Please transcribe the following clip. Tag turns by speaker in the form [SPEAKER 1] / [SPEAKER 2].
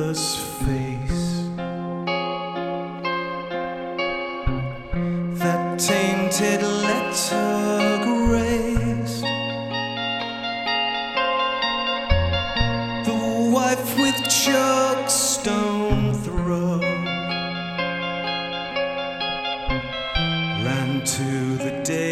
[SPEAKER 1] mother's face, that tainted letter graced the wife with chokestone throat, ran to the day